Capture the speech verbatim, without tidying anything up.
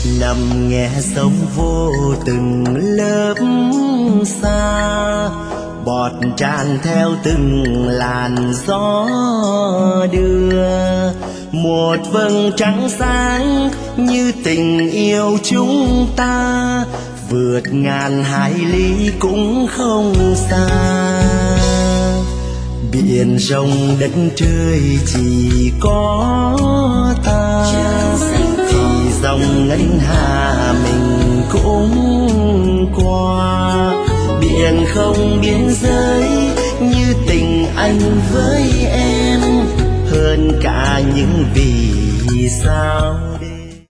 nằm nghe sông vô từng lớp xa, bọt tràn theo từng làn gió đưa. Một vầng trăng sáng như tình yêu chúng ta, vượt ngàn hải lý cũng không xa. Biển rộng đất trời chỉ có ta, thì dòng ngân hà mình cũng qua. Biển không biên giới như tình anh với em, hơn cả những vì sao